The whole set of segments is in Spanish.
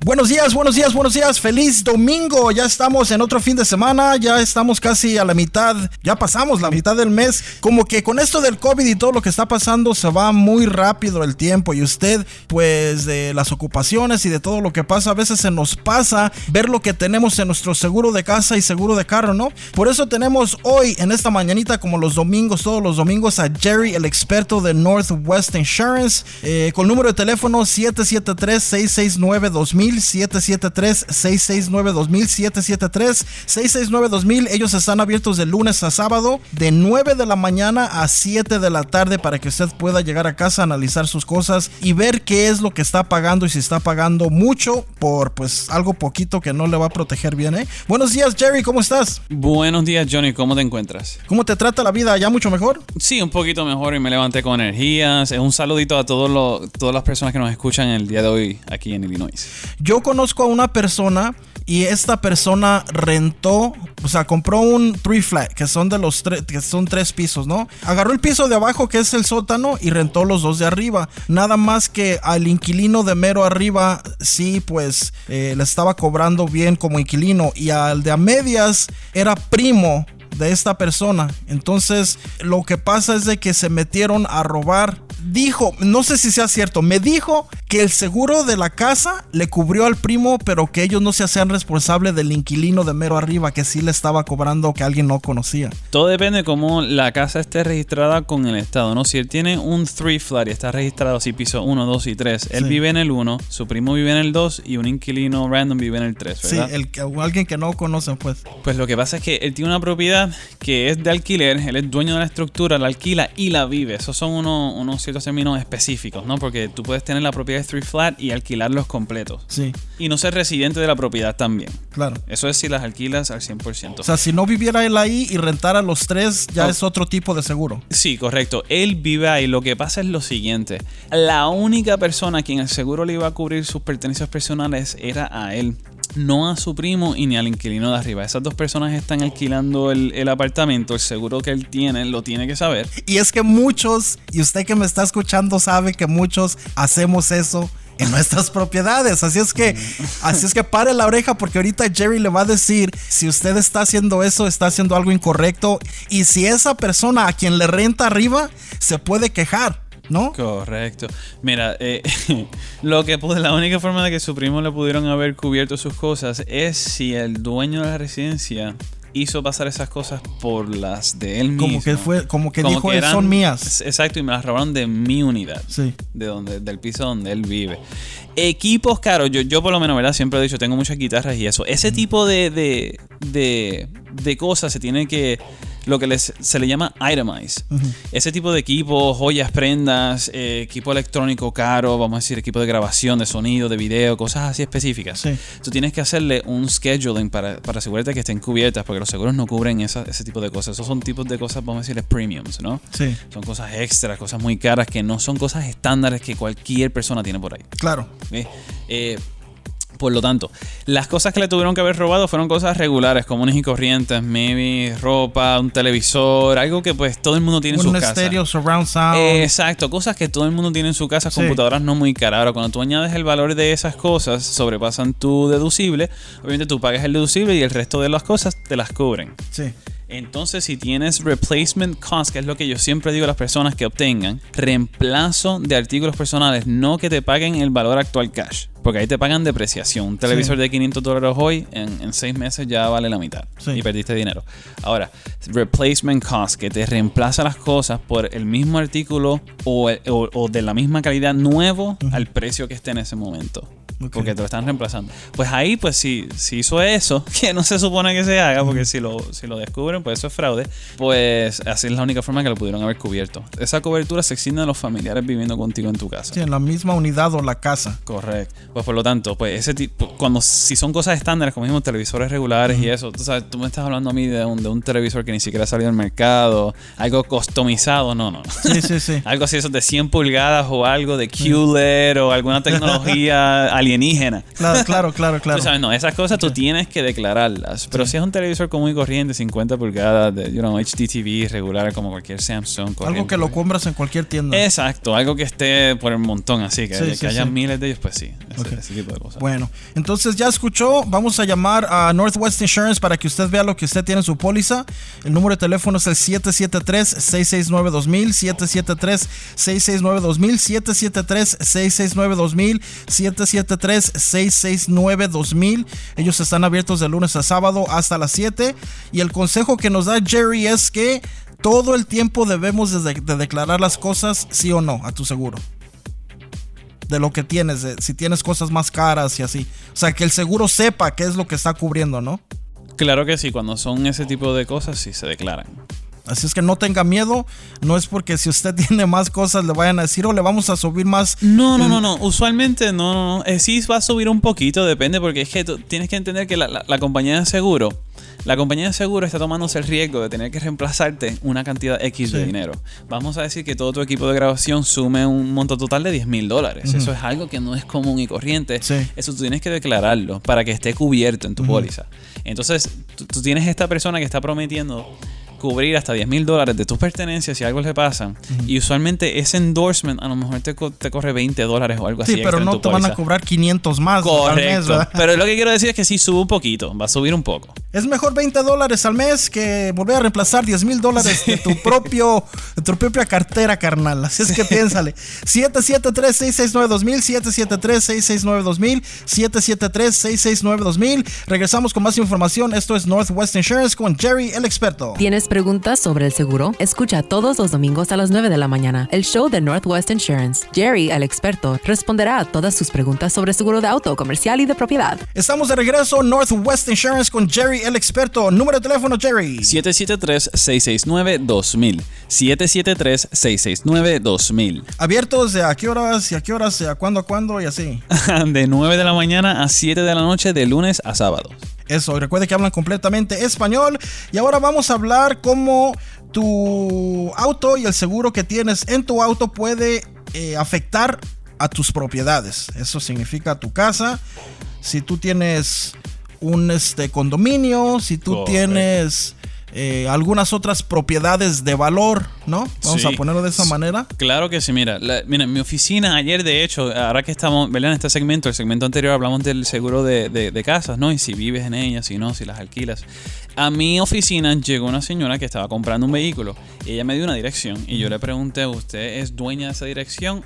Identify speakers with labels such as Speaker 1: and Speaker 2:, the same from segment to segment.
Speaker 1: Buenos días, feliz domingo, ya estamos en otro fin de semana, ya estamos casi a la mitad, ya pasamos la mitad del mes, como que con esto del COVID y todo lo que está pasando se va muy rápido el tiempo y usted pues de las ocupaciones y de todo lo que pasa, a veces se nos pasa ver lo que tenemos en nuestro seguro de casa y seguro de carro, ¿no? Por eso tenemos hoy en esta mañanita como los domingos, todos los domingos a Jerry, el experto de Northwest Insurance, con número de teléfono 773-669-2000. 773-669-2000, 773-669-2000. Ellos están abiertos de lunes a sábado de 9 de la mañana a 7 de la tarde para que usted pueda llegar a casa, analizar sus cosas y ver qué es lo que está pagando y si está pagando mucho por pues algo poquito que no le va a proteger bien, ¿eh? Buenos días, Jerry, ¿cómo estás?
Speaker 2: Buenos días, Johnny, ¿cómo te encuentras?
Speaker 1: ¿Cómo te trata la vida? ¿Ya mucho mejor?
Speaker 2: Sí, un poquito mejor y me levanté con energías. Un saludito a todas las personas que nos escuchan el día de hoy aquí en Illinois.
Speaker 1: Yo conozco a una persona y esta persona rentó, o sea, compró un 3-flat, que son de los que son 3 pisos, ¿no? Agarró el piso de abajo, que es el sótano, y rentó los 2 de arriba. Nada más que al inquilino de mero arriba, sí, pues, le estaba cobrando bien como inquilino, y al de a medias era primo de esta persona. Entonces, lo que pasa es de que se metieron a robar. Dijo, no sé si sea cierto, me dijo que el seguro de la casa le cubrió al primo, pero que ellos no se hacían responsables del inquilino de mero arriba, que sí le estaba cobrando que alguien no conocía.
Speaker 2: Todo depende de cómo la casa esté registrada con el estado, ¿no? Si él tiene un 3-flat y está registrado así piso 1, 2 y 3, él vive en el 1, su primo vive en el 2 y un inquilino random vive en el 3, ¿verdad?
Speaker 1: Sí, alguien que no conocen, pues.
Speaker 2: Pues lo que pasa es que él tiene una propiedad que es de alquiler, él es dueño de la estructura, la alquila y la vive. Esos son unos ciertos términos específicos, ¿no? Porque tú puedes tener la propiedad de 3-flat y alquilarlos completos.
Speaker 1: Sí.
Speaker 2: Y no ser residente de la propiedad también.
Speaker 1: Claro.
Speaker 2: Eso es si las alquilas al 100%.
Speaker 1: O sea, si no viviera él ahí y rentara los 3, ya es otro tipo de seguro.
Speaker 2: Sí, correcto. Él vive ahí. Lo que pasa es lo siguiente. La única persona a quien el seguro le iba a cubrir sus pertenencias personales era a él. No a su primo y ni al inquilino de arriba. Esas 2 personas están alquilando el apartamento. El seguro que él tiene lo tiene que saber.
Speaker 1: Y es que muchos, y usted que me está escuchando sabe que muchos hacemos eso en nuestras propiedades. Así es que pare la oreja, porque ahorita Jerry le va a decir si usted está haciendo eso, está haciendo algo incorrecto, y si esa persona a quien le renta arriba se puede quejar, ¿no?
Speaker 2: Correcto. Mira, la única forma de que su primo le pudieron haber cubierto sus cosas es si el dueño de la residencia hizo pasar esas cosas por las de él mismo.
Speaker 1: Como que dijo, son mías.
Speaker 2: Exacto, y me las robaron de mi unidad. Sí. Del piso donde él vive. Equipos caros, yo por lo menos, ¿verdad? Siempre he dicho, tengo muchas guitarras y eso. Ese tipo de cosas se tiene que, lo que se le llama itemize. Ese tipo de equipo, joyas, prendas, equipo electrónico caro, vamos a decir, equipo de grabación, de sonido, de video, cosas así específicas. Sí. Tú tienes que hacerle un scheduling para asegurarte que estén cubiertas, porque los seguros no cubren ese tipo de cosas. Esos son tipos de cosas, vamos a decirles premiums, ¿no? Sí. Son cosas extras, cosas muy caras que no son cosas estándares que cualquier persona tiene por ahí.
Speaker 1: Claro.
Speaker 2: Por lo tanto, las cosas que le tuvieron que haber robado fueron cosas regulares, comunes y corrientes, maybe ropa, un televisor, algo que pues todo el mundo tiene en su casa. Un estéreo,
Speaker 1: surround sound.
Speaker 2: Exacto, cosas que todo el mundo tiene en su casa, computadoras no muy caras. Ahora, cuando tú añades el valor de esas cosas, sobrepasan tu deducible, obviamente tú pagas el deducible y el resto de las cosas te las cubren. Sí. Entonces, si tienes replacement cost, que es lo que yo siempre digo a las personas que obtengan, reemplazo de artículos personales, no que te paguen el valor actual cash, porque ahí te pagan depreciación. Un televisor de $500 hoy, en 6 meses ya vale la mitad y perdiste dinero. Ahora, replacement cost, que te reemplaza las cosas por el mismo artículo o de la misma calidad nuevo al precio que esté en ese momento. Porque te lo están reemplazando. Pues ahí, pues si hizo eso, que no se supone que se haga, porque si lo descubren, pues eso es fraude, pues así es la única forma que lo pudieron haber cubierto. Esa cobertura se extiende a los familiares viviendo contigo en tu casa.
Speaker 1: Sí, en la misma unidad o la casa.
Speaker 2: Correcto. Pues por lo tanto, pues ese tipo, si son cosas estándares, como mismos televisores regulares y eso, tú sabes, tú me estás hablando a mí de un televisor que ni siquiera ha salido al mercado, algo customizado, no. Sí. Algo así, eso de 100 pulgadas o algo de QLED o alguna tecnología alienígena.
Speaker 1: Claro.
Speaker 2: Tú sabes, no, esas cosas tú tienes que declararlas. Pero si es un televisor común y corriente, 50 pulgadas, de HDTV regular, como cualquier Samsung.
Speaker 1: Algo que lo compras en cualquier tienda.
Speaker 2: Exacto, algo que esté por el montón, así, que haya miles de ellos, pues sí. ese tipo de cosas.
Speaker 1: Bueno, entonces ya escuchó. Vamos a llamar a Northwest Insurance para que usted vea lo que usted tiene en su póliza. El número de teléfono es el 773-669-2000, 773-669-2000, 773-669-2000, 773-669-2000. Ellos están abiertos de lunes a sábado hasta las 7. Y el consejo que nos da Jerry es que todo el tiempo debemos de declarar las cosas sí o no a tu seguro. De lo que tienes, si tienes cosas más caras y así. O sea, que el seguro sepa qué es lo que está cubriendo, ¿no?
Speaker 2: Claro que sí, cuando son ese tipo de cosas sí se declaran.
Speaker 1: Así es que no tenga miedo. No es porque si usted tiene más cosas le vayan a decir, le vamos a subir más.
Speaker 2: No. Usualmente no. Sí va a subir un poquito, depende, porque es que tú tienes que entender que la compañía de seguro... La compañía de seguro está tomándose el riesgo de tener que reemplazarte una cantidad X de dinero. Vamos a decir que todo tu equipo de grabación sume un monto total de $10,000. Eso es algo que no es común y corriente. Eso tú tienes que declararlo para que esté cubierto en tu póliza. Entonces, tú tienes esta persona que está prometiendo cubrir hasta $10,000 de tus pertenencias si algo le pasa. Y usualmente ese endorsement a lo mejor te corre $20 o algo así.
Speaker 1: Sí, pero no te van a cobrar 500 más.
Speaker 2: Correcto. Al mes, pero lo que quiero decir es que sí sube un poquito, va a subir un poco.
Speaker 1: Es mejor $20 al mes que volver a reemplazar $10,000 de tu propia cartera, carnal. Así es que piénsale. 773-669-2000, 773-669-2000, 773-669-2000. Regresamos con más información. Esto es Northwest Insurance con Jerry, el experto.
Speaker 3: ¿Tienes preguntas sobre el seguro? Escucha todos los domingos a las 9 de la mañana el show de Northwest Insurance. Jerry, el experto, responderá a todas sus preguntas sobre seguro de auto, comercial y de propiedad.
Speaker 1: Estamos de regreso, Northwest Insurance con Jerry, el experto. Número de teléfono, Jerry.
Speaker 2: 773-669-2000. 773-669-2000.
Speaker 1: ¿Abiertos de a qué horas y a qué horas, a cuándo y así?
Speaker 2: De 9 de la mañana a 7 de la noche de lunes a sábado.
Speaker 1: Eso, y recuerde que hablan completamente español. Y ahora vamos a hablar cómo tu auto y el seguro que tienes en tu auto puede afectar a tus propiedades. Eso significa tu casa. Si tú tienes un condominio, si tú tienes algunas otras propiedades de valor, ¿no? Vamos a ponerlo de esa manera.
Speaker 2: Claro que sí, mira, en mi oficina ayer, de hecho, ahora que estamos, ¿verdad? En este segmento, el segmento anterior hablamos del seguro de casas, ¿no? Y si vives en ellas, si no, si las alquilas. A mi oficina llegó una señora que estaba comprando un vehículo y ella me dio una dirección y yo le pregunté, ¿usted es dueña de esa dirección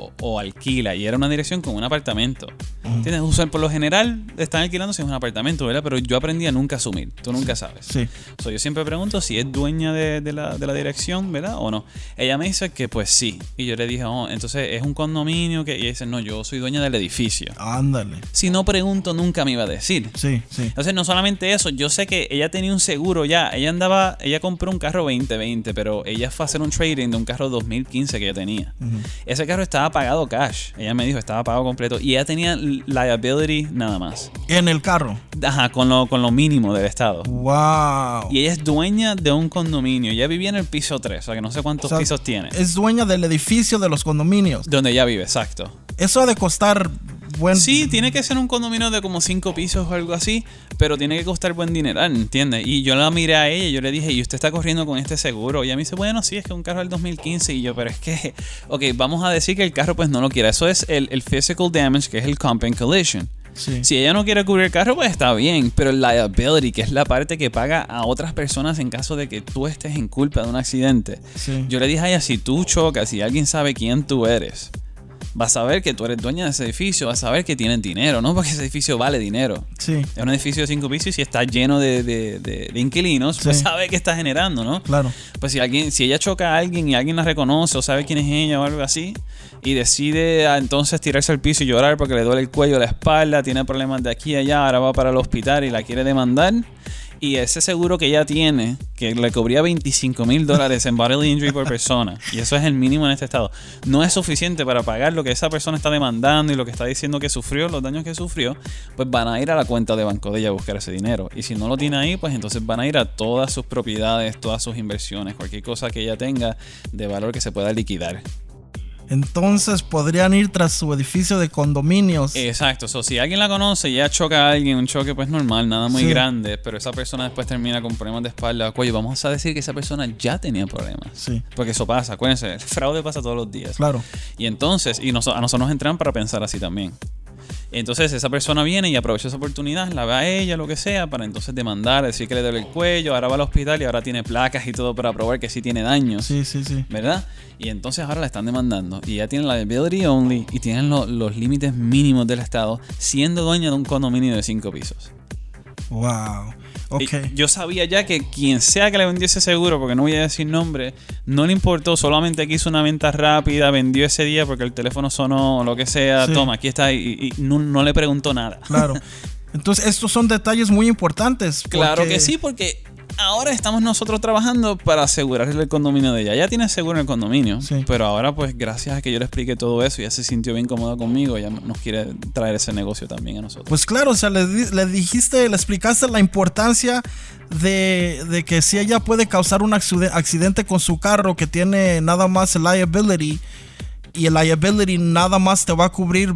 Speaker 2: o alquila? Y era una dirección con un apartamento. ¿Entiendes? Por lo general están alquilando si es un apartamento, ¿verdad? Pero yo aprendí a nunca asumir, tú nunca sabes.
Speaker 1: Sí.
Speaker 2: Yo siempre pregunto si es dueña de la dirección, ¿verdad? O no. Ella me dice que pues sí. Y yo le dije, entonces es un condominio que... Y ella dice, no, yo soy dueña del edificio.
Speaker 1: Ándale.
Speaker 2: Si no pregunto, nunca me iba a decir.
Speaker 1: Sí.
Speaker 2: Entonces, no solamente eso, yo sé que ella tenía un seguro ya. Ella compró un carro 2020, pero ella fue a hacer un trading de un carro 2015 que ella tenía. Ese carro estaba pagado cash. Ella me dijo, estaba pagado completo. Y ella tenía liability nada más.
Speaker 1: ¿En el carro?
Speaker 2: Ajá, con lo mínimo del estado.
Speaker 1: Wow.
Speaker 2: Y ella es dueña de un condominio. Ella vivía en el piso 3, o sea que no sé cuántos pisos tiene.
Speaker 1: Es dueña del edificio de los condominios.
Speaker 2: Donde ella vive, exacto.
Speaker 1: Eso ha de costar
Speaker 2: Sí, tiene que ser un condominio de como 5 pisos o algo así, pero tiene que costar buen dineral, ¿entiendes? Y yo la miré a ella y yo le dije, ¿y usted está corriendo con este seguro? Y ella me dice, bueno, sí, es que un carro del 2015. Y yo, pero es que, ok, vamos a decir que el carro pues no lo quiere. Eso es el physical damage, que es el comp and collision.
Speaker 1: Sí.
Speaker 2: Si ella no quiere cubrir el carro, pues está bien. Pero el liability, que es la parte que paga a otras personas en caso de que tú estés en culpa de un accidente.
Speaker 1: Sí.
Speaker 2: Yo le dije a ella, si tú chocas, si alguien sabe quién tú eres, vas a saber que tú eres dueña de ese edificio, vas a saber que tienen dinero, ¿no? Porque ese edificio vale dinero.
Speaker 1: Sí.
Speaker 2: Es un edificio de 5 pisos y si está lleno de inquilinos, pues sabe que está generando, ¿no?
Speaker 1: Claro.
Speaker 2: Pues si ella choca a alguien y alguien la reconoce o sabe quién es ella o algo así, y decide entonces tirarse al piso y llorar porque le duele el cuello, la espalda, tiene problemas de aquí a allá, ahora va para el hospital y la quiere demandar, y ese seguro que ella tiene, que le cubría $25,000 en bodily injury por persona, y eso es el mínimo en este estado, no es suficiente para pagar lo que esa persona está demandando y lo que está diciendo que sufrió, los daños que sufrió, pues van a ir a la cuenta de banco de ella a buscar ese dinero. Y si no lo tiene ahí, pues entonces van a ir a todas sus propiedades, todas sus inversiones, cualquier cosa que ella tenga de valor que se pueda liquidar.
Speaker 1: Entonces podrían ir tras su edificio de condominios.
Speaker 2: Exacto. Si alguien la conoce y ya choca a alguien, un choque pues normal, nada muy grande, pero esa persona después termina con problemas de espalda o cuello, vamos a decir que esa persona ya tenía problemas.
Speaker 1: Sí.
Speaker 2: Porque eso pasa, acuérdense, el fraude pasa todos los días.
Speaker 1: Claro.
Speaker 2: Y entonces, a nosotros nos entran para pensar así también. Entonces esa persona viene y aprovecha esa oportunidad, la ve a ella, lo que sea, para entonces demandar, decir que le duele el cuello, ahora va al hospital y ahora tiene placas y todo para probar que sí tiene daños.
Speaker 1: Sí.
Speaker 2: ¿Verdad? Y entonces ahora la están demandando. Y ya tienen la liability only y tienen los límites mínimos del Estado, siendo dueña de un condominio de 5 pisos.
Speaker 1: Wow. Okay.
Speaker 2: Yo sabía ya que quien sea que le vendió ese seguro, porque no voy a decir nombre, no le importó, solamente que hizo una venta rápida, vendió ese día porque el teléfono sonó o lo que sea, sí. Toma, aquí está, y no le preguntó nada.
Speaker 1: Claro. Entonces estos son detalles muy importantes.
Speaker 2: Claro que sí, porque ahora estamos nosotros trabajando para asegurarle el condominio de ella. Ya tiene seguro en el condominio, sí. Pero ahora pues gracias a que yo le expliqué todo eso, ya se sintió bien cómoda conmigo, ella nos quiere traer ese negocio también a nosotros.
Speaker 1: Pues claro, o sea, le explicaste la importancia de que si ella puede causar un accidente con su carro que tiene nada más liability, y el liability nada más te va a cubrir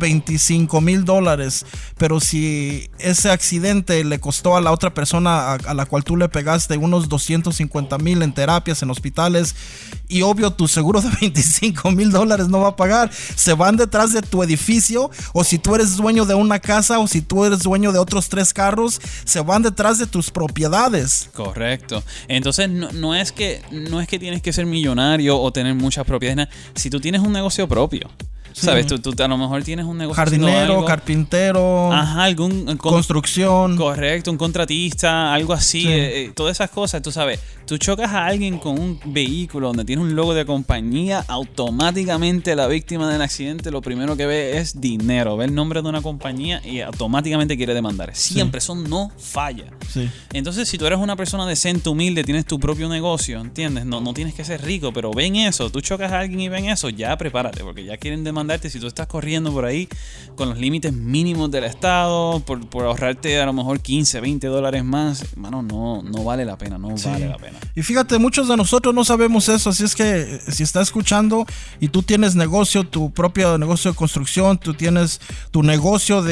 Speaker 1: $25,000, pero si ese accidente le costó a la otra persona a la cual tú le pegaste unos $250,000 en terapias, en hospitales, y obvio tu seguro de $25,000 no va a pagar, se van detrás de tu edificio, o si tú eres dueño de una casa, o si tú eres dueño de otros 3 carros, se van detrás de tus propiedades.
Speaker 2: Correcto. Entonces no es que tienes que ser millonario o tener muchas propiedades. Si tú tienes un negocio propio, sí. ¿Sabes? Tú a lo mejor tienes un negocio,
Speaker 1: jardinero, carpintero,
Speaker 2: ajá,
Speaker 1: construcción.
Speaker 2: Correcto, un contratista, algo así,
Speaker 1: sí.
Speaker 2: Todas esas cosas, tú sabes. Tú chocas a alguien con un vehículo donde tiene un logo de compañía, automáticamente la víctima del accidente lo primero que ve es dinero, ve el nombre de una compañía y automáticamente quiere demandar. Siempre, sí. Eso no falla.
Speaker 1: Sí.
Speaker 2: Entonces, si tú eres una persona decente, humilde, tienes tu propio negocio, ¿entiendes? No tienes que ser rico, pero ven eso, tú chocas a alguien y ven eso, ya prepárate, porque ya quieren demandarte. Si tú estás corriendo por ahí con los límites mínimos del Estado por ahorrarte a lo mejor $15, $20 más, hermano, no vale la pena, no sí. Vale la pena.
Speaker 1: Y fíjate, muchos de nosotros no sabemos eso, así es que si estás escuchando y tú tienes negocio, tu propio negocio de construcción, tú tienes tu negocio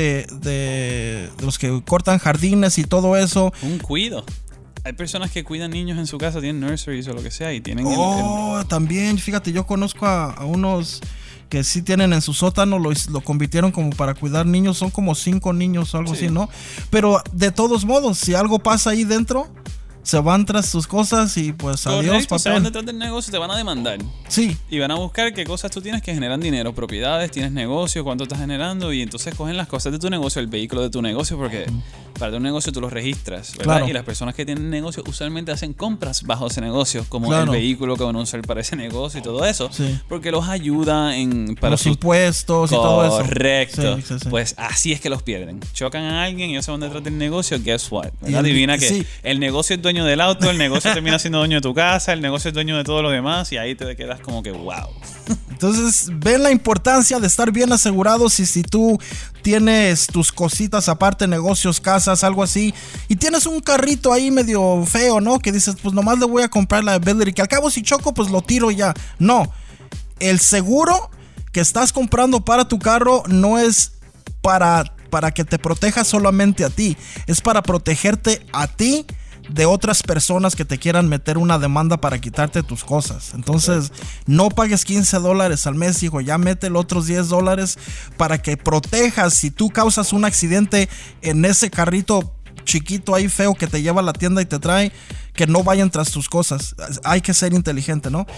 Speaker 1: de los que cortan jardines y todo eso.
Speaker 2: Un cuido. Hay personas que cuidan niños en su casa, tienen nurseries o lo que sea y tienen...
Speaker 1: También, fíjate, yo conozco a unos que sí tienen en su sótano, lo convirtieron como para cuidar niños, son como 5 niños o algo sí. Así, ¿no? Pero de todos modos, si algo pasa ahí dentro, se van tras sus cosas y pues
Speaker 2: correcto,
Speaker 1: adiós, papel.
Speaker 2: Se van detrás del negocio y te van a demandar.
Speaker 1: Sí.
Speaker 2: Y van a buscar qué cosas tú tienes que generan dinero, propiedades, tienes negocio, cuánto estás generando, y entonces cogen las cosas de tu negocio, el vehículo de tu negocio, porque para tu negocio tú lo registras, ¿verdad? Claro. Y las personas que tienen negocio usualmente hacen compras bajo ese negocio, como claro. El vehículo que van a usar para ese negocio y todo eso, sí. Porque los ayuda para
Speaker 1: los impuestos y todo eso.
Speaker 2: Correcto. Sí. Pues así es que los pierden. Chocan a alguien y ellos se van detrás del negocio, guess what? Adivina que sí. El negocio es dueño del auto, el negocio termina siendo dueño de tu casa, el negocio es dueño de todo lo demás, y ahí te quedas como que wow.
Speaker 1: Entonces ven la importancia de estar bien asegurados, y si tú tienes tus cositas aparte, negocios, casas, algo así, y tienes un carrito ahí medio feo, ¿no? Que dices, pues nomás le voy a comprar la liability, que al cabo si choco pues lo tiro ya. No, el seguro que estás comprando para tu carro no es para que te proteja solamente a ti, es para protegerte a ti de otras personas que te quieran meter una demanda para quitarte tus cosas. Entonces, no pagues $15 al mes, hijo, ya métele otros $10 para que protejas si tú causas un accidente en ese carrito chiquito ahí feo que te lleva a la tienda y te trae, que no vayan tras tus cosas. Hay que ser inteligente, ¿no?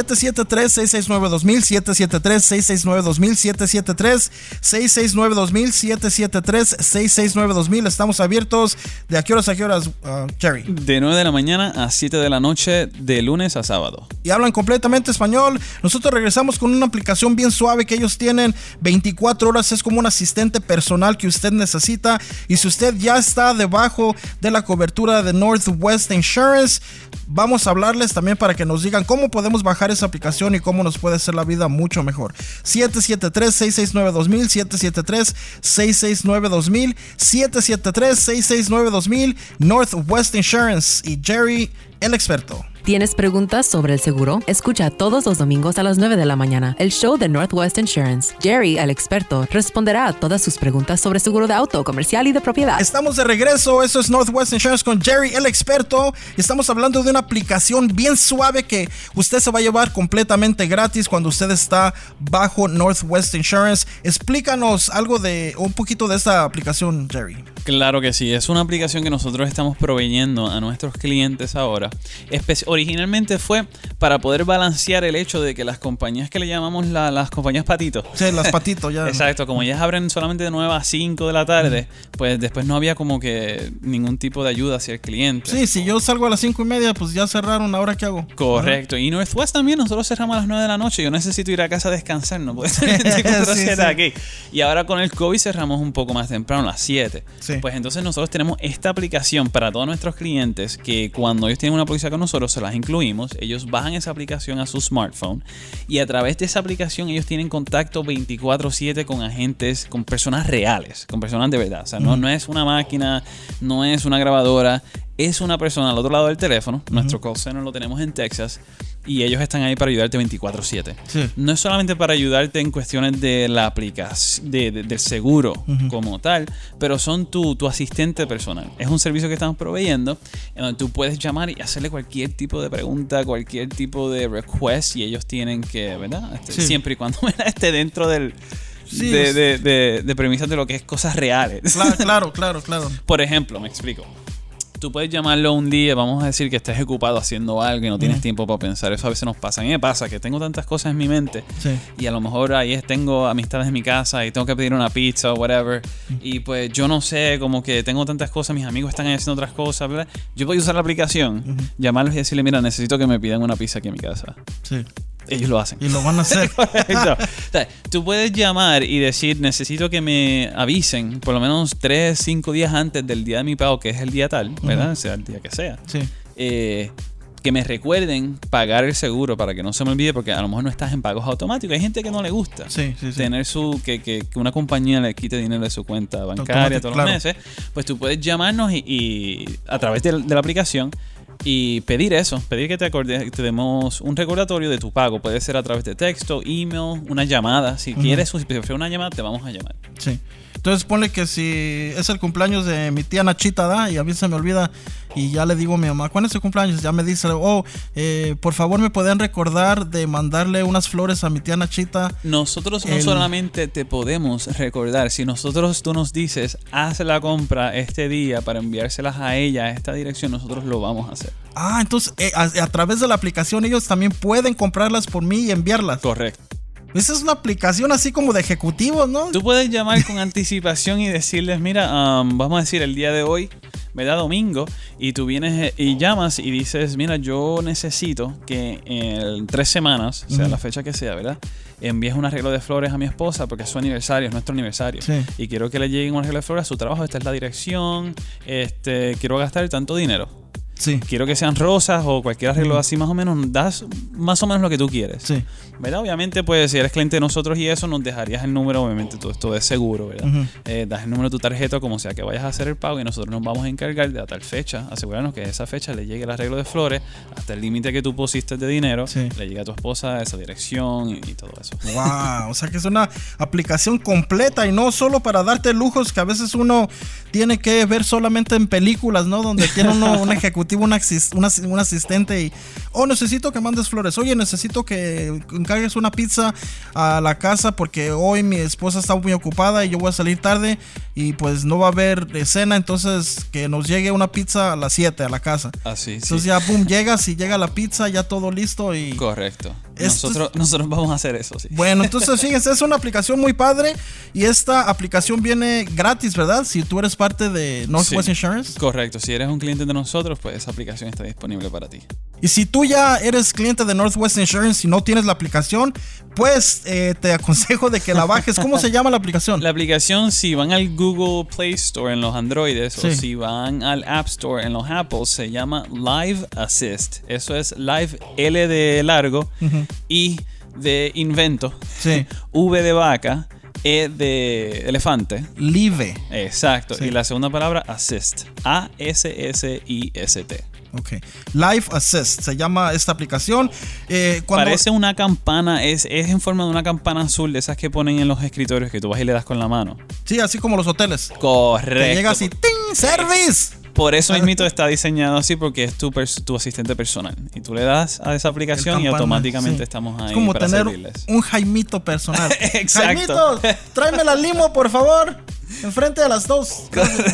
Speaker 1: 773-669-2000, 773-669-2000, 773-669-2000, 773-669-2000. Estamos abiertos. ¿De a qué horas, Jerry?
Speaker 2: De 9 de la mañana a 7 de la noche, de lunes a sábado.
Speaker 1: Y hablan completamente español. Nosotros regresamos con una aplicación bien suave que ellos tienen 24 horas. Es como un asistente personal que usted necesita. Y si usted ya está debajo de la cobertura de Northwest Insurance, vamos a hablarles también para que nos digan cómo podemos bajar esa aplicación y cómo nos puede hacer la vida mucho mejor. 773-669-2000, 773-669-2000, 773-669-2000, Northwest Insurance y Jerry, el experto.
Speaker 3: ¿Tienes preguntas sobre el seguro? Escucha todos los domingos a las 9 de la mañana el show de Northwest Insurance. Jerry, el experto, responderá a todas sus preguntas sobre seguro de auto, comercial y de propiedad.
Speaker 1: Estamos de regreso. Eso es Northwest Insurance con Jerry, el experto. Estamos hablando de una aplicación bien suave que usted se va a llevar completamente gratis cuando usted está bajo Northwest Insurance. Explícanos un poquito de esta aplicación, Jerry.
Speaker 2: Claro que sí, es una aplicación que nosotros estamos proveyendo a nuestros clientes ahora. Originalmente fue para poder balancear el hecho de que las compañías que le llamamos las compañías patitos.
Speaker 1: Sí, las patitos ya.
Speaker 2: Exacto, como ellas abren solamente de 9 a 5 de la tarde, pues después no había como que ningún tipo de ayuda hacia el cliente.
Speaker 1: Sí, si yo salgo a las 5:30, pues ya cerraron, ¿ahora qué hago?
Speaker 2: Correcto, y Northwest también, nosotros cerramos a las 9 de la noche. Yo necesito ir a casa a descansar, no puedo estar 24/7 aquí. Y ahora con el COVID cerramos un poco más temprano, a las 7. Sí. Pues entonces nosotros tenemos esta aplicación para todos nuestros clientes que cuando ellos tienen una póliza con nosotros se las incluimos, ellos bajan esa aplicación a su smartphone y a través de esa aplicación ellos tienen contacto 24/7 con agentes, con personas reales, con personas de verdad. O sea, no es una máquina, no es una grabadora, es una persona al otro lado del teléfono. Nuestro call center lo tenemos en Texas y ellos están ahí para ayudarte 24/7. Sí. No es solamente para ayudarte en cuestiones de la aplicación, del seguro como tal, pero son tu asistente personal. Es un servicio que estamos proveyendo en donde tú puedes llamar y hacerle cualquier tipo de pregunta, cualquier tipo de request y ellos tienen que, ¿verdad? Siempre y cuando esté dentro del... Sí, de premisas de lo que es cosas reales.
Speaker 1: Claro.
Speaker 2: Por ejemplo, me explico. Tú puedes llamarlo un día, vamos a decir que estés ocupado haciendo algo y no tienes tiempo para pensar. Eso a veces nos pasa. A mí me pasa que tengo tantas cosas en mi mente y a lo mejor ahí tengo amistades en mi casa y tengo que pedir una pizza o whatever y pues yo no sé, como que tengo tantas cosas, mis amigos están haciendo otras cosas, ¿verdad? Yo puedo usar la aplicación, llamarlos y decirle, mira, necesito que me pidan una pizza aquí en mi casa. Sí. Ellos lo hacen.
Speaker 1: Y lo van a hacer.
Speaker 2: Correcto. O sea, tú puedes llamar y decir, necesito que me avisen por lo menos 3-5 días antes del día de mi pago, que es el día tal, ¿verdad? Sea el día que sea. Sí. Que me recuerden pagar el seguro para que no se me olvide, porque a lo mejor no estás en pagos automáticos. Hay gente que no le gusta tener que una compañía le quite dinero de su cuenta bancaria todos los meses. Pues tú puedes llamarnos y a través de la aplicación y pedir que te demos un recordatorio de tu pago. Puede ser a través de texto, email, una llamada. Si quieres, si prefieres una llamada, te vamos a llamar.
Speaker 1: Sí. Entonces ponle que si es el cumpleaños de mi tía Nachita, ¿da? Y a mí se me olvida y ya le digo a mi mamá, ¿cuándo es su cumpleaños? Ya me dice, por favor me pueden recordar de mandarle unas flores a mi tía Nachita.
Speaker 2: Nosotros no solamente te podemos recordar, si tú nos dices, haz la compra este día para enviárselas a ella a esta dirección, nosotros lo vamos a hacer.
Speaker 1: Ah, entonces a través de la aplicación ellos también pueden comprarlas por mí y enviarlas.
Speaker 2: Correcto.
Speaker 1: Esa es una aplicación así como de ejecutivos, ¿no?
Speaker 2: Tú puedes llamar con anticipación y decirles, mira, vamos a decir el día de hoy, ¿verdad? Domingo, y tú vienes y llamas y dices, mira, yo necesito que en 3 semanas, sea la fecha que sea, ¿verdad? Envíes un arreglo de flores a mi esposa porque es su aniversario, es nuestro aniversario. Sí. Y quiero que le lleguen un arreglo de flores a su trabajo, esta es la dirección, quiero gastar tanto dinero. Sí. Quiero que sean rosas o cualquier arreglo así más o menos, das más o menos lo que tú quieres. Sí. ¿Verdad? Obviamente, pues si eres cliente de nosotros y eso, nos dejarías el número, obviamente todo esto es seguro, ¿verdad? Das el número de tu tarjeta como sea que vayas a hacer el pago y nosotros nos vamos a encargar de a tal fecha, asegurarnos que a esa fecha le llegue el arreglo de flores hasta el límite que tú pusiste de dinero, le llegue a tu esposa esa dirección y todo eso.
Speaker 1: Wow, o sea que es una aplicación completa y no solo para darte lujos que a veces uno tiene que ver solamente en películas, ¿no? Donde tiene uno un ejecutivo, un asistente y necesito que mandes flores, oye, necesito que encargues una pizza a la casa porque hoy mi esposa está muy ocupada y yo voy a salir tarde y pues no va a haber cena, entonces que nos llegue una pizza a las 7 a la casa.
Speaker 2: Así,
Speaker 1: entonces ya llegas y llega la pizza, ya todo listo y...
Speaker 2: Correcto. Nosotros vamos a hacer eso, sí.
Speaker 1: Bueno, entonces fíjense, es una aplicación muy padre y esta aplicación viene gratis, ¿verdad? Si tú eres parte de Northwest Insurance.
Speaker 2: Correcto, si eres un cliente de nosotros, pues esa aplicación está disponible para ti.
Speaker 1: Y si tú ya eres cliente de Northwest Insurance y no tienes la aplicación, pues te aconsejo de que la bajes. ¿Cómo se llama la aplicación?
Speaker 2: La aplicación, si van al Google Play Store en los Androides o si van al App Store en los Apples, se llama Live Assist. Eso es Live, L de largo, I de invento, V de vaca, E de elefante.
Speaker 1: Live.
Speaker 2: Exacto. Y la segunda palabra, Assist. A-S-S-I-S-T.
Speaker 1: Ok. Live Assist se llama esta aplicación.
Speaker 2: Parece una campana, es en forma de una campana azul, de esas que ponen en los escritorios que tú vas y le das con la mano.
Speaker 1: Sí, así como los hoteles.
Speaker 2: Correcto.
Speaker 1: Que llegas y ¡ting! ¡Service!
Speaker 2: Por eso mismito está diseñado así, porque es tu asistente personal. Y tú le das a esa aplicación y automáticamente estamos ahí.
Speaker 1: Es como
Speaker 2: para
Speaker 1: tener
Speaker 2: servirles
Speaker 1: un Jaimito personal.
Speaker 2: Exacto.
Speaker 1: Jaimito, tráeme la limo, por favor. Enfrente de las 2.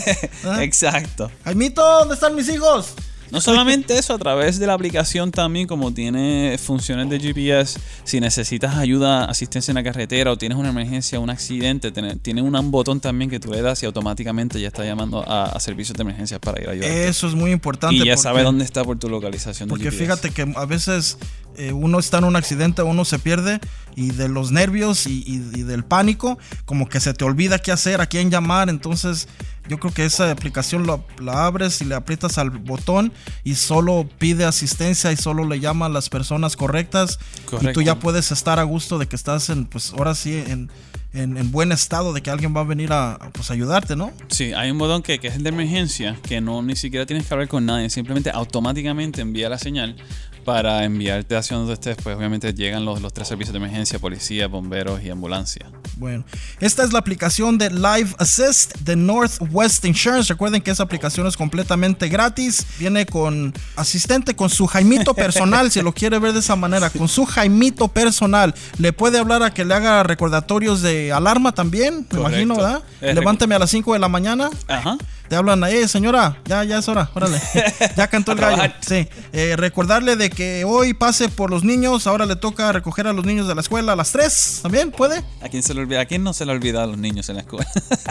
Speaker 2: Exacto.
Speaker 1: Jaimito, ¿dónde están mis hijos?
Speaker 2: No solamente eso, a través de la aplicación también, como tiene funciones de GPS, si necesitas ayuda, asistencia en la carretera o tienes una emergencia, un accidente, tiene un botón también que tú le das y automáticamente ya está llamando a servicios de emergencias para ir a ayudar.
Speaker 1: Eso es muy importante.
Speaker 2: Y ya sabe dónde está por tu localización de
Speaker 1: porque
Speaker 2: GPS.
Speaker 1: Fíjate que a veces uno está en un accidente, uno se pierde y de los nervios y del pánico, como que se te olvida qué hacer, a quién llamar. Entonces yo creo que esa aplicación la abres y le aprietas al botón y solo pide asistencia y solo le llama a las personas correctas. Correcto. Y tú ya puedes estar a gusto de que estás pues ahora sí en buen estado, de que alguien va a venir a ayudarte, ¿no?
Speaker 2: Sí, hay un botón que es el de emergencia, que ni siquiera tienes que hablar con nadie, simplemente automáticamente envía la señal para enviarte hacia donde estés. Pues obviamente llegan los 3 servicios de emergencia: policía, bomberos y ambulancia.
Speaker 1: Bueno, esta es la aplicación de Live Assist de Northwest Insurance. Recuerden que esa aplicación es completamente gratis. Viene con asistente, con su Jaimito personal, si lo quiere ver de esa manera, con su Jaimito personal. Le puede hablar a que le haga recordatorios de alarma también, me imagino, ¿verdad? Levánteme a las 5 de la mañana.
Speaker 2: Ajá.
Speaker 1: Te hablan, señora, ya es hora, órale. Ya cantó el gallo. Sí. Recordarle de que hoy pase por los niños, ahora le toca recoger a los niños de la escuela a las 3. ¿También puede?
Speaker 2: ¿A quién no se le olvida a los niños en la escuela?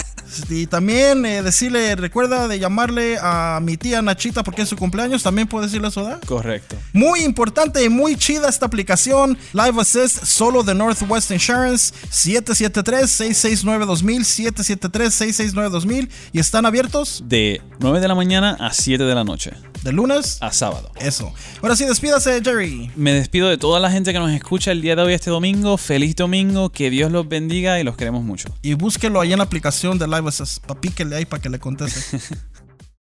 Speaker 1: Y también decirle, recuerda de llamarle a mi tía Nachita porque es su cumpleaños. También puede decirle eso, ¿verdad?
Speaker 2: Correcto.
Speaker 1: Muy importante y muy chida esta aplicación. Live Assist, solo de Northwest Insurance. 773-669-2000, 773-669-2000. Y están abiertos
Speaker 2: de 9 de la mañana a 7 de la noche.
Speaker 1: ¿De lunes
Speaker 2: a sábado?
Speaker 1: Eso. Ahora sí, despídase, Jerry.
Speaker 2: Me despido de toda la gente que nos escucha el día de hoy, este domingo. Feliz domingo, que Dios los bendiga y los queremos mucho.
Speaker 1: Y búsquelo ahí en la aplicación de Live Assist. Píquele ahí para que le conteste.